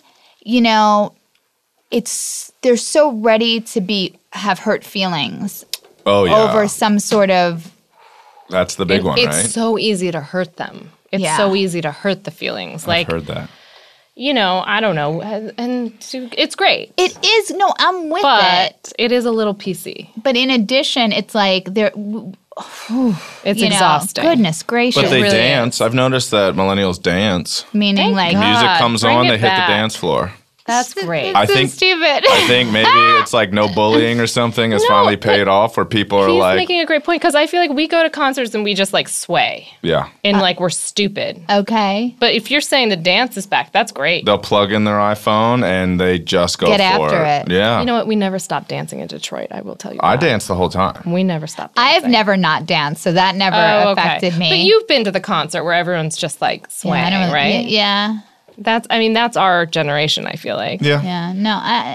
they're so ready to have hurt feelings Oh yeah. over some sort of That's the big one, It's right? so easy to hurt them. It's Yeah. so easy to hurt the feelings. I've heard that. I don't know. And it's great. it is. No, I'm with it. But it is a little PC. But in addition, it's like they're It's exhausting. Goodness gracious. But they really dance. I've noticed that millennials dance. Meaning like God. Music comes bring on, it they hit back. the dance floor. That's great. I so think stupid. I think maybe it's like no bullying or something has No, finally but paid off where people are He's like, making a great point because I feel like we go to concerts and we just like sway yeah. and like we're stupid. Okay. But if you're saying the dance is back, that's great. They'll plug in their iPhone and they just go Get for after it. Yeah. You know what? We never stopped dancing in Detroit. I will tell you. I that. danced the whole time. We never stopped. I have dancing. never not danced, so that never Oh, affected me. But you've been to the concert where everyone's just like swaying, I don't- right? Yeah. That's our generation. I feel like. Yeah. Yeah, no,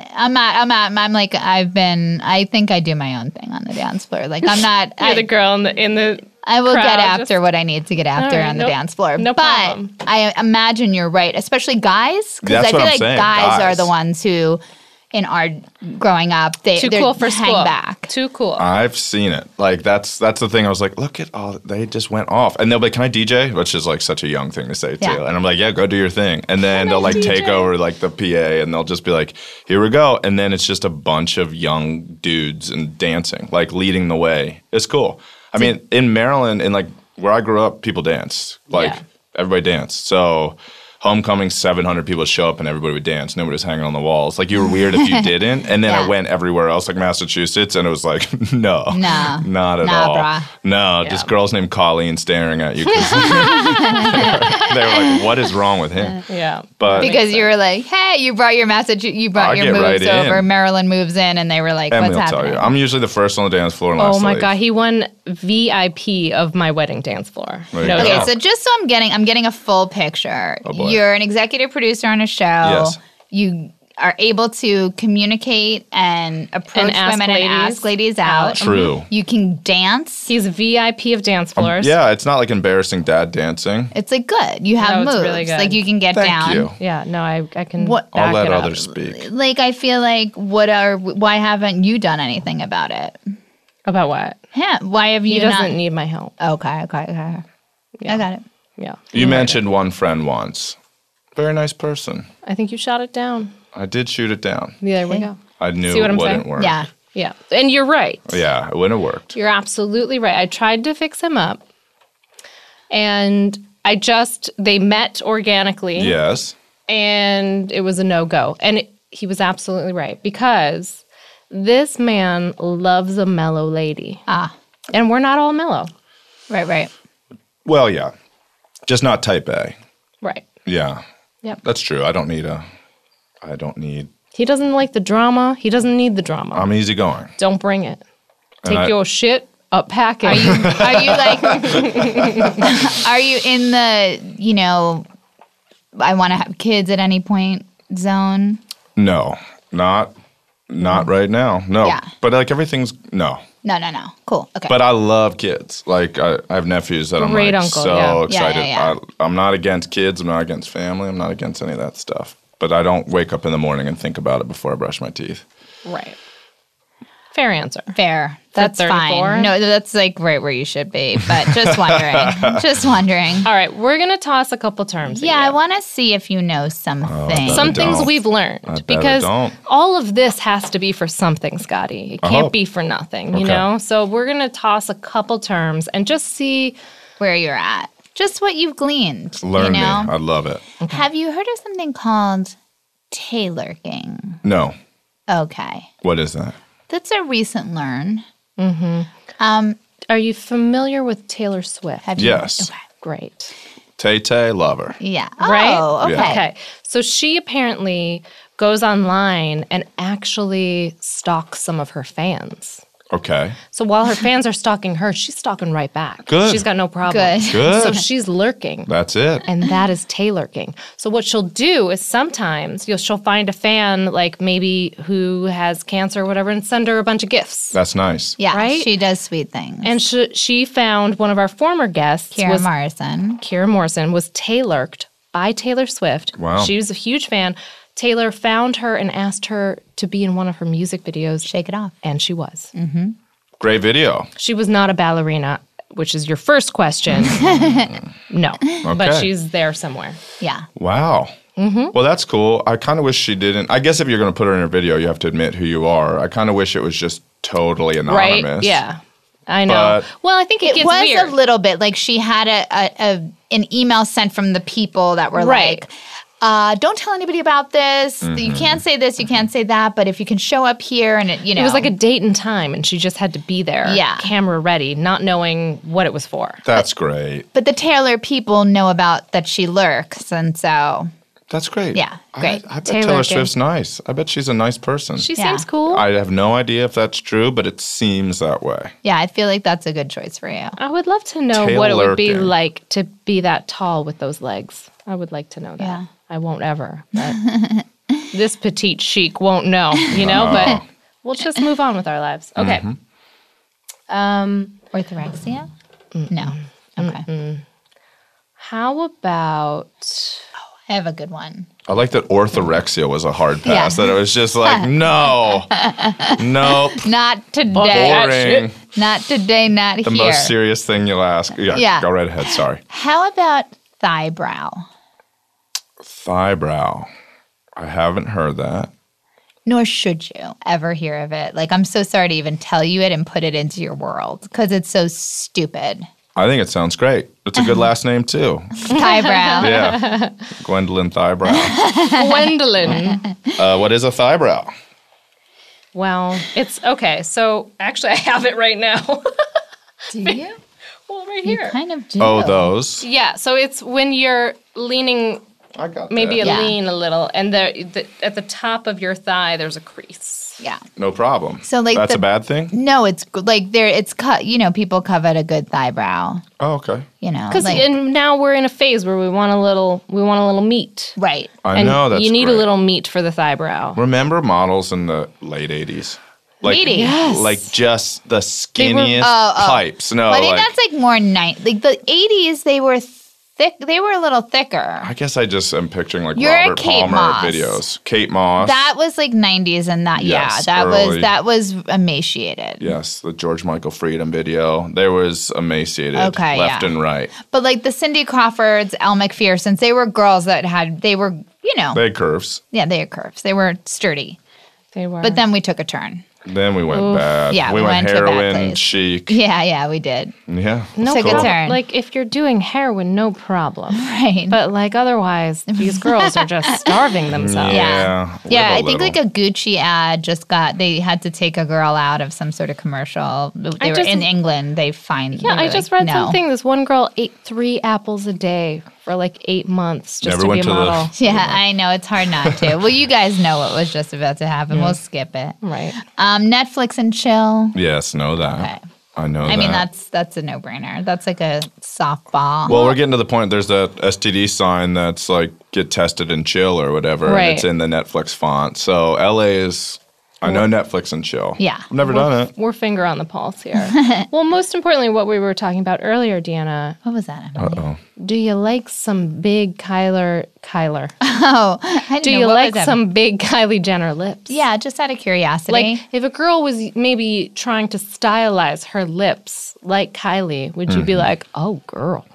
I think I do my own thing on the dance floor. Like I'm not, You're the girl in the I will crowd, get after just- what I need to get after All right, on the nope, dance floor. no but problem. I imagine you're right, especially guys, because That's I feel what I'm like saying, guys are guys. the ones who, in our growing up, they're cool for hang school. back. Too cool. I've seen it. Like that's the thing. I was like, look at all they just went off, and they'll be like, "Can I DJ?" Which is like such a young thing to say too. Yeah. And I'm like, "Yeah, go do your thing." And then they'll like take over like the PA, and they'll just be like, "Here we go." And then it's just a bunch of young dudes and dancing, like leading the way. It's cool. I mean, in Maryland, in like where I grew up, people danced. Like Yeah. everybody danced. So. Homecoming, 700 people would show up and everybody would dance. Nobody was hanging on the walls. Like you were weird if you didn't. And then I Yeah. went everywhere else, like Massachusetts, and it was like, no, No. not at Nah, all. brah. No, Yeah. just girls named Colleen staring at you. 'Cause they were like, what is wrong with him? yeah. But Because you were like, hey, you brought your message, you brought I your get moves right over. in. Marilyn moves in, and they were like, Emily what's will happening? tell you. I'm usually the first on the dance floor and Oh last my to leave. god, he won VIP of my wedding dance floor. There you No go. Okay, joke. so just so I'm getting a full picture. Oh, boy. You're an executive producer on a show. Yes. you are able to communicate and approach ask women and ladies ask ladies out. True. You can dance. He's a VIP of dance floors. Yeah, it's not like embarrassing dad dancing. It's like good. You have No, it's moves. really good. Like you can get Thank down. you. Yeah, no, I can What- back I'll let it up. others speak. Like I feel like why haven't you done anything about it? About what? Yeah. Why have He you doesn't not? need my help. Okay. I got it. Yeah. You mentioned one friend once. Very nice person. I think you shot it down. I did shoot it down. Yeah, there we go. I knew See what it I'm wouldn't saying? work. Yeah. Yeah. And you're right. Yeah, it wouldn't have worked. You're absolutely right. I tried to fix him up. And they met organically. Yes. And it was a no-go. And he was absolutely right because this man loves a mellow lady. And we're not all mellow. Right. Well, yeah. Just not type A. Right. Yeah. Yep. That's true. I don't need. He doesn't like the drama. He doesn't need the drama. I'm easygoing. Don't bring it. And Take your shit up packing. Are you like? Are you in the I want to have kids at any point zone? No, not right now. No. Yeah. But like everything's no. No. Cool. Okay. But I love kids. Like I have nephews that Great I'm like uncle, so yeah. excited. Yeah. I'm not against kids. I'm not against family. I'm not against any of that stuff. But I don't wake up in the morning and think about it before I brush my teeth. Right. Fair answer. Fair. That's 34? fine. No, that's like right where you should be. But just wondering. All right, we're going to toss a couple terms. Yeah, at I you. want to see if you know something. Some I things don't. we've learned I bet I because don't. all of this has to be for something, Scotty. It can't hope. be for nothing, you Okay. know? So we're going to toss a couple terms and just see. Where you're at. Just what you've gleaned. Learn you know? me. I love it. Have you heard of something called tailorking? No. Okay. What is that? That's a recent learn. Are you familiar with Taylor Swift? Have you? Yes. Okay. Great. Tay-Tay, love her. Yeah. Right? Oh, okay. Yeah. Okay. So she apparently goes online and actually stalks some of her fans. Okay. So while her fans are stalking her, she's stalking right back. Good. She's got no problem. Good. Good. So she's lurking. That's it. And that is tailorking. So what she'll do is sometimes she'll find a fan like maybe who has cancer or whatever and send her a bunch of gifts. That's nice. Yeah. Right? She does sweet things. And she found one of our former guests, Kira Morrison. Kira Morrison, was tailorked by Taylor Swift. Wow. She was a huge fan. Taylor found her and asked her to be in one of her music videos. Shake it off. And she was. Great video. She was not a ballerina, which is your first question. No. But Okay. she's there somewhere. Yeah. Wow. Well, that's cool. I kind of wish she didn't. I guess if you're going to put her in a video, you have to admit who you are. I kind of wish it was just totally anonymous. Right? Yeah. I know. But- Well, I think it It gets was weird. a little bit like she had an email sent from the people that were Right. like, don't tell anybody about this. You can't say this. You can't say that. But if you can show up here and It was like a date and time, and she just had to be there, Yeah. camera ready, not knowing what it was for. That's great. But the Taylor people know about that she lurks, and so That's great. Yeah, great. I bet Taylor Taylor King. Swift's nice. I bet she's a nice person. She Yeah. seems cool. I have no idea if that's true, but it seems that way. yeah, I feel like that's a good choice for you. I would love to know what it would be Taylor King. like to be that tall with those legs. I would like to know that. Yeah. I won't ever. But this petite chic won't know, you know? But we'll just move on with our lives. Okay. Orthorexia? No. Okay. How about I have a good one. I like that orthorexia was a hard Yeah. pass. That it was just like, no, nope, Not today. boring. Not today, not The here. most serious thing you'll ask. Yeah, Yeah. go right ahead. Sorry. How about thigh brow? Thighbrow. I haven't heard that. Nor should you ever hear of it. Like, I'm so sorry to even tell you it and put it into your world because it's so stupid. I think it sounds great. It's a good last name too. Thigh brow. Yeah, Gwendolyn Thighbrow. Gwendolyn? What is a thighbrow? Well, it's okay. So actually, I have it right now. Do you? Well, right You here. kind of do. Oh, those. Yeah. So it's when you're leaning I got maybe that. lean a little, and at the top of your thigh, there's a crease. Yeah. No problem. So, like, that's a bad thing? No, it's like it's cut. People covet a good thigh brow. Oh, okay. Because now we're in a phase where we want a little meat. Right. I know that's you need great. a little meat for the thigh brow. Remember models in the late 80s? Like, Meaty. Yes. like just the skinniest pipes. No, Well, I think like, that's like more like the 80s. They were thick. They were a little thicker. I guess I just am picturing like You're a Robert Kate Palmer Moss. videos. Kate Moss. That was like 90s, and Yes, that early. was emaciated. Yes, the George Michael Freedom video. There was emaciated Okay, left yeah. and right. But like the Cindy Crawfords, Elle McPhersons, they were girls that they were They had curves. yeah, they had curves. They were sturdy. They were. But then we took a turn. Then we went bad. Yeah, we we went went to a bad heroin place. chic. Yeah, we did. Yeah. no took a problem. turn. Like if you're doing heroin, no problem. Right. But like otherwise, these girls are just starving themselves. Yeah. Yeah, live I think little. like a Gucci ad they had to take a girl out of some sort of commercial. They were in England. They find. Yeah, I just read something. This one girl ate 3 apples a day for like 8 months just Never to be went a to the- model. Yeah, I know. It's hard not to. Well, you guys know what was just about to happen. We'll skip it. Right. Netflix and chill. Yes, know that. Okay. I know that. I mean, that's a no-brainer. That's like a softball. Well, we're getting to the point. There's that STD sign that's like get tested and chill or whatever. Right. And it's in the Netflix font. So LA is, I know Netflix and chill. Yeah. I've never done it. We're finger on the pulse here. Well, most importantly, what we were talking about earlier, Deanna, What was that? Emily? Uh-oh. do you like some big Kyler? Oh, I didn't Do know you what like was that. some big Kylie Jenner lips? Yeah, just out of curiosity. Like, if a girl was maybe trying to stylize her lips like Kylie, would you be like, oh, girl?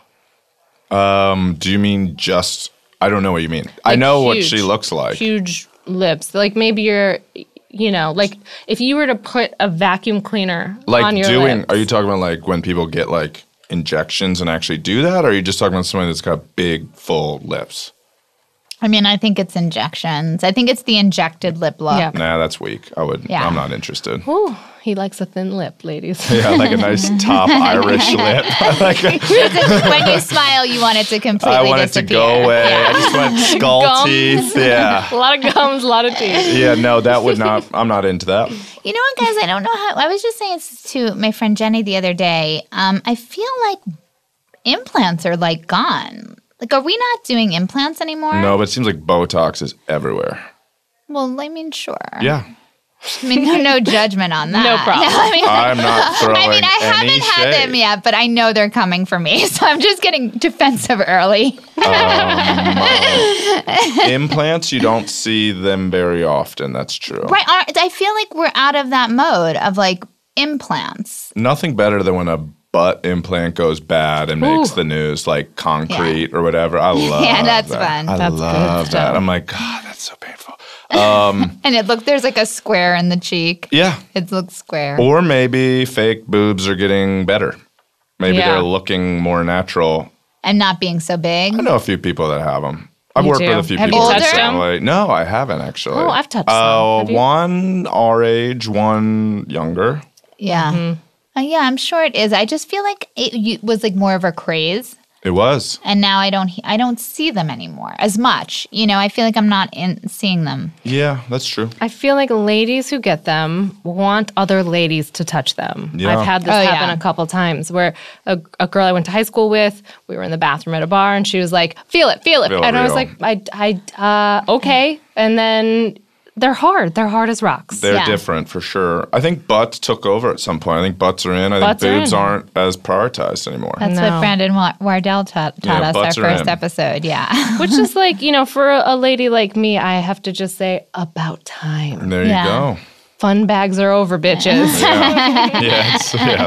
Do you mean just, I don't know what you mean. I know what huge, she looks like. Huge lips. Like, maybe you're, like if you were to put a vacuum cleaner Like on your doing, lips. are you talking about like when people get like injections and actually do that? Or are you just talking about somebody that's got big, full lips? I mean, I think it's injections. I think it's the injected lip look. Yeah. Nah, that's weak. Yeah. I'm not interested. Ooh, he likes a thin lip, ladies. Yeah, like a nice top Irish lip. When you smile, you want it to completely I want it to disappear. go away. Yeah. I just want skull Gums. teeth. Yeah. A lot of gums, a lot of teeth. Yeah, no, that would not, I'm not into that. You know what, guys? I don't know how. I was just saying this to my friend Jenny the other day. I feel like implants are like gone. Like, are we not doing implants anymore? No, but it seems like Botox is everywhere. Well, I mean, sure. Yeah. I mean, no judgment on that. No problem. I mean, I'm not throwing I mean, I any haven't had shade. them yet, but I know they're coming for me, so I'm just getting defensive early. Implants, you don't see them very often. That's true. Right? I feel like we're out of that mode of like implants. Nothing better than when a butt implant goes bad and makes the news, like concrete or whatever. I love Yeah, that's that. fun. I That's good love stuff. that. I'm like, God, that's so painful. And there's like a square in the cheek. Yeah. It looks square. Or maybe fake boobs are getting better. Maybe Yeah. they're looking more natural. And not being so big. I know a few people that have them. I've You worked do? with a few Have you people. touched them? recently. No, I haven't actually. Oh, I've touched some. Have you? One our age, one younger. Yeah. Mm-hmm. Yeah, I'm sure it is. I just feel like it was like more of a craze. It was. And now I don't see them anymore as much. I feel like I'm not seeing them. Yeah, that's true. I feel like ladies who get them want other ladies to touch them. Yeah. I've had this Oh, happen yeah. a couple times where a girl I went to high school with, we were in the bathroom at a bar, and she was like, feel it. Feel it And I was real. like, okay. And then they're hard. They're hard as rocks. They're Yeah. different for sure. I think butts took over at some point. I think butts are in. I Butts are think boobs in. aren't as prioritized anymore. That's No. what Brandon Wardell taught Yeah, us our butts are first in. episode. Yeah. Which is like, for a lady like me, I have to just say, about time. There Yeah. you go. Fun bags are over, bitches. Yeah.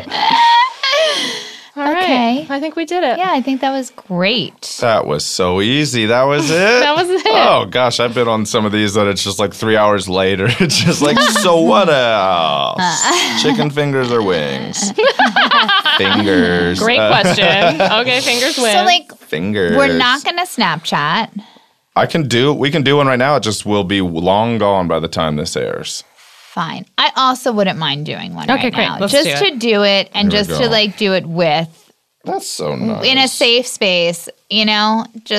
All right. Okay. I think we did it. Yeah, I think that was great. That was so easy. That was it. That was it. Oh gosh, I've been on some of these that it's just like 3 hours later. It's just like, so what else? Chicken fingers or wings? Fingers. Great question. Okay, fingers win. So, like, Fingers. we're not going to Snapchat. We can do one right now. It just will be long gone by the time this airs. Fine. I also wouldn't mind doing one Okay, right great. now. Let's Just do it. to do it and Here we just to go. like do it with That's so nice. in a safe space, just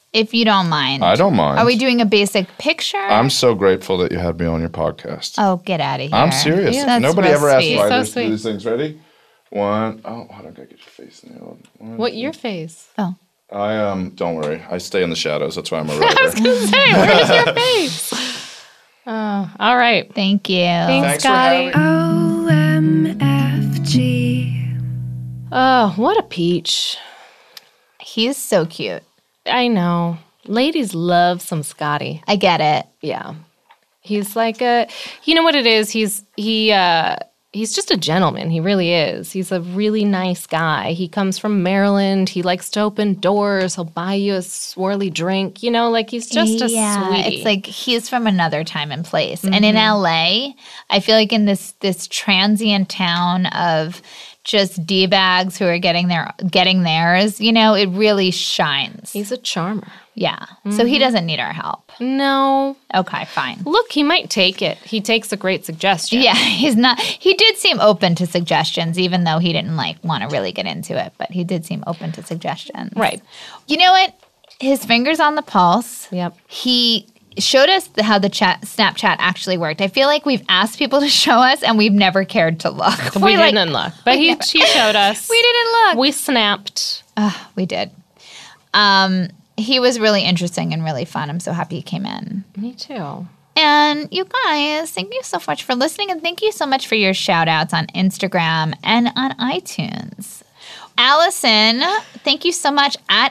If you don't mind. I don't mind. Are we doing a basic picture? I'm so grateful that you had me on your podcast. Oh, get out of here. I'm serious. Yeah, that's Nobody real ever asked sweet. why So there's sweet. these things. Ready? One. Oh, hold on. I gotta get your face nailed. What your face? Oh. I don't worry. I stay in the shadows. That's why I'm a writer. Hey, where's your face? Oh, all right. Thank you. Thanks, Thanks for Scotty. having OMFG. Oh, what a peach. He's so cute. I know. Ladies love some Scotty. I get it. Yeah. He's like you know what it is? He's just a gentleman. He really is. He's a really nice guy. He comes from Maryland. He likes to open doors. He'll buy you a swirly drink. You know, like he's just a sweetie. It's like he's from another time and place. And in LA, I feel like in this transient town of just D-bags who are getting theirs, you know, it really shines. He's a charmer. Yeah. So he doesn't need our help. No. Okay, fine. Look, he might take it. He takes a great suggestion. Yeah, he's not. He did seem open to suggestions, even though he didn't want to really get into it. But he did seem open to suggestions. Right. You know what? His finger's on the pulse. Yep. He showed us how the Snapchat actually worked. I feel like we've asked people to show us, and we've never cared to look. We didn't look, but he showed us. We didn't look. We snapped. We did. He was really interesting and really fun. I'm so happy he came in. Me too. And you guys, thank you so much for listening, and thank you so much for your shout outs on Instagram and on iTunes. Allison, thank you so much at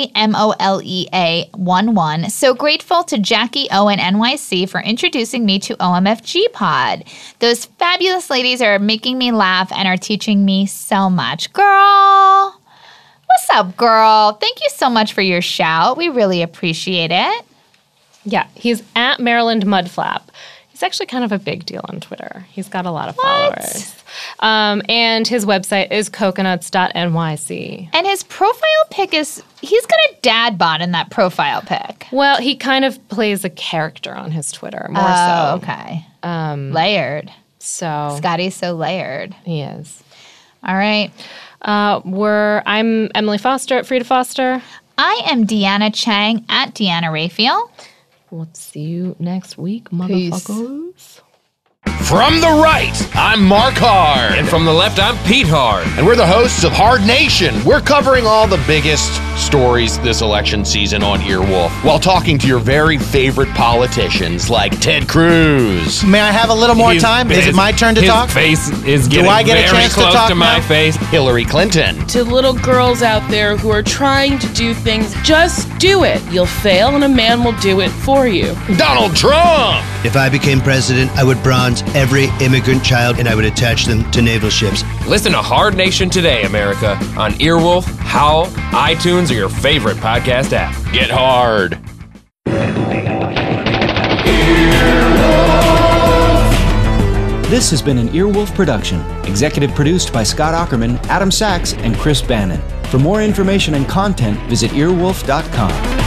AMOLEA11. So grateful to Jackie Owen NYC for introducing me to OMFG Pod. Those fabulous ladies are making me laugh and are teaching me so much. Girl, what's up, girl? Thank you so much for your shout. We really appreciate it. Yeah, he's at Maryland Mudflap. He's actually kind of a big deal on Twitter. He's got a lot of followers. And his website is coconuts.nyc. And his profile pic he's got a dad bod in that profile pic. Well, he kind of plays a character on his Twitter, more Oh, so. okay. Layered. So Scotty's so layered. he is. All right. I'm Emily Foster at Frida Foster. I am Deanna Chang at Deanna Raphael. We'll see you next week, motherfuckers. From the right, I'm Mark Hard. And from the left, I'm Pete Hard. And we're the hosts of Hard Nation. We're covering all the biggest stories this election season on Earwolf while talking to your very favorite politicians like Ted Cruz. May I have a little more time? Is it my turn to talk? His face is getting I get a very chance to close talk to my now? face. Hillary Clinton. To little girls out there who are trying to do things, just do it. You'll fail and a man will do it for you. Donald Trump. If I became president, I would bronze every immigrant child and I would attach them to naval ships. Listen to Hard Nation today, America, on Earwolf, Howl, iTunes, or your favorite podcast app. Get hard. This has been an Earwolf production, executive produced by Scott Aukerman, Adam Sachs, and Chris Bannon. For more information and content, visit earwolf.com.